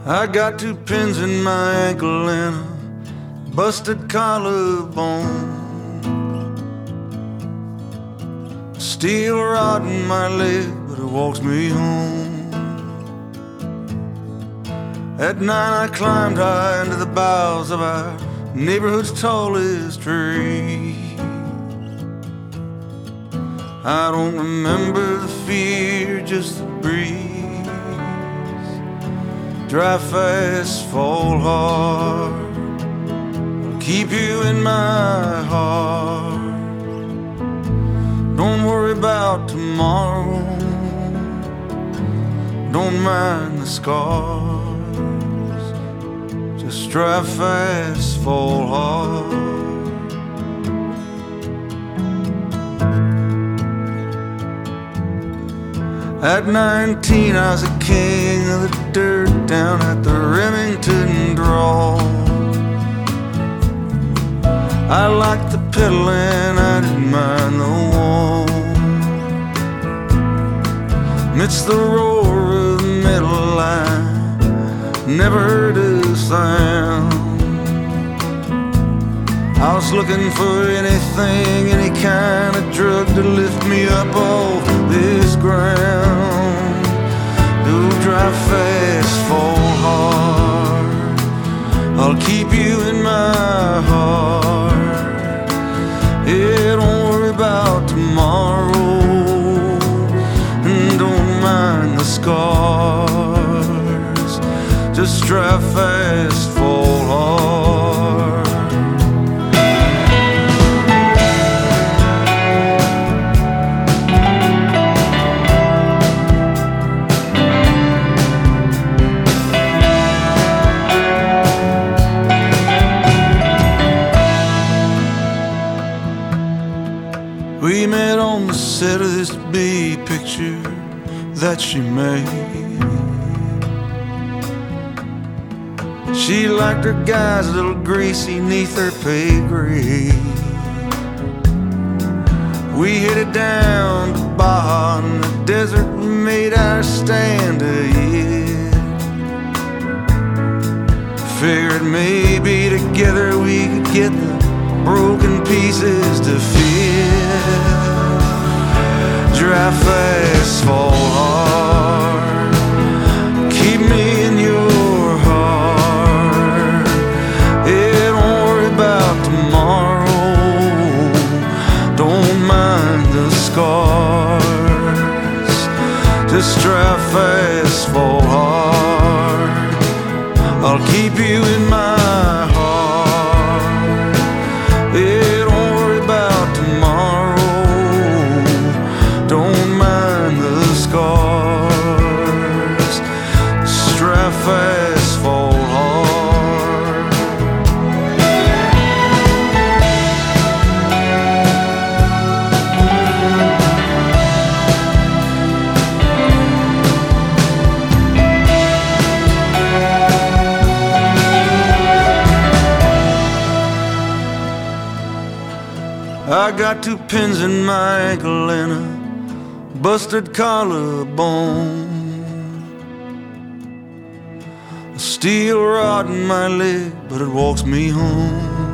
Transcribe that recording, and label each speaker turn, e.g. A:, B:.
A: I got 2 pins in my ankle and a busted collarbone, a steel rod in my leg, but it walks me home. At night I climbed high into the boughs of our neighborhood's tallest tree. I don't remember the fear, just the breeze. Drive fast, fall hard, I'll keep you in my heart. Don't worry about tomorrow, don't mind the scars. Just drive fast, fall hard. At 19 I was a king of the dirt down at the Remington Draw. I liked the pedaling, I didn't mind the wall. Amidst the roar of the metal I never heard a sound. I was looking for anything, any kind of drug to lift me up off this ground. Do drive fast, fall hard, I'll keep you in my heart. Yeah, don't worry about tomorrow, and don't mind the scars. Just drive fast, fall hard. We met on the set of this big picture that she made. She liked her guys a little greasy neath her pay grade. We headed down to Baja in the desert, we made our stand ahead. Figured maybe together we could get the broken pieces to fit. Drive fast, fall hard, keep me in your heart. Yeah, don't worry about tomorrow, don't mind the scars. Just drive fast, fall hard, I'll keep you in my heart. Yeah, don't worry about tomorrow, don't mind the scars. Drive fast, fall hard. I got 2 pins in my ankle and a busted collarbone, a steel rod in my leg, but it walks me home.